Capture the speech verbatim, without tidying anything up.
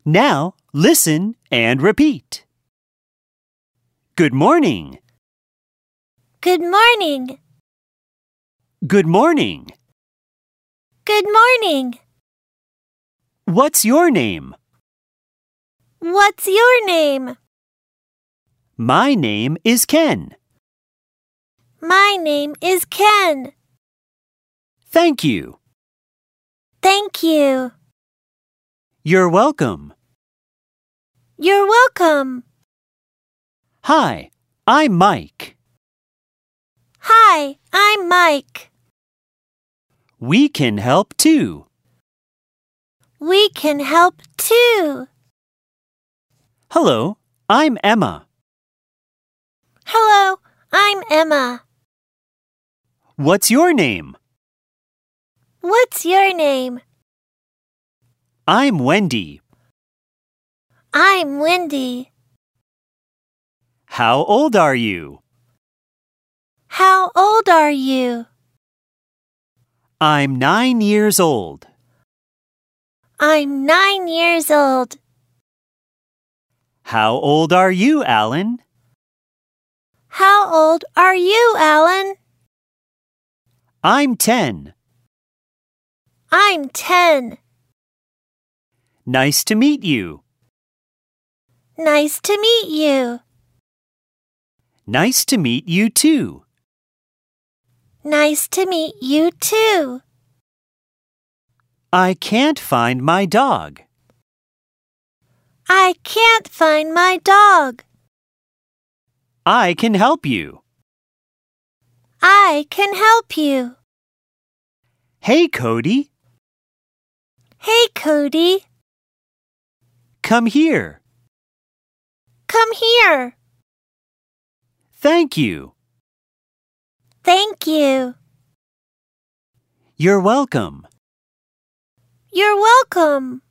Now, listen and repeat. Good morning. Good morning. Good morning. Good morning. What's your name? What's your name? My name is Ken. My name is Ken. Thank you. Thank you. You're welcome. You're welcome. Hi, I'm Mike. Hi, I'm Mike. We can help too. We can help too. Hello, I'm Emma. Hello, I'm Emma. What's your name? What's your name? I'm Wendy. I'm Wendy. How old are you? How old are you? I'm nine years old. I'm nine years old. How old are you, Alan? How old are you, Alan? I'm ten. I'm ten. Nice to meet you. Nice to meet you. Nice to meet you too. Nice to meet you too. I can't find my dog. I can't find my dog. I can help you. I can help you. Hey, Cody. Hey, Cody. Come here. Come here. Thank you. Thank you. You're welcome. You're welcome.